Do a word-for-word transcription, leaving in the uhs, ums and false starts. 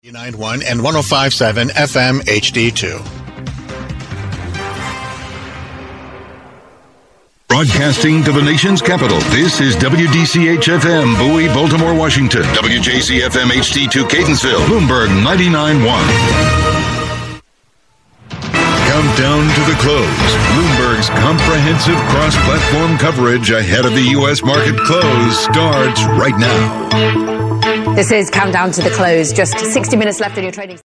ninety-one point one and one oh five point seven F M H D two. Broadcasting to the nation's capital, this is W D C H F M, Bowie, Baltimore, Washington. W J C F M H D two, Catonsville, Bloomberg ninety-nine point one. Countdown to the close. Bloomberg's comprehensive cross-platform coverage ahead of the U S market close starts right now. This is Countdown to the Close. Just sixty minutes left in your trading.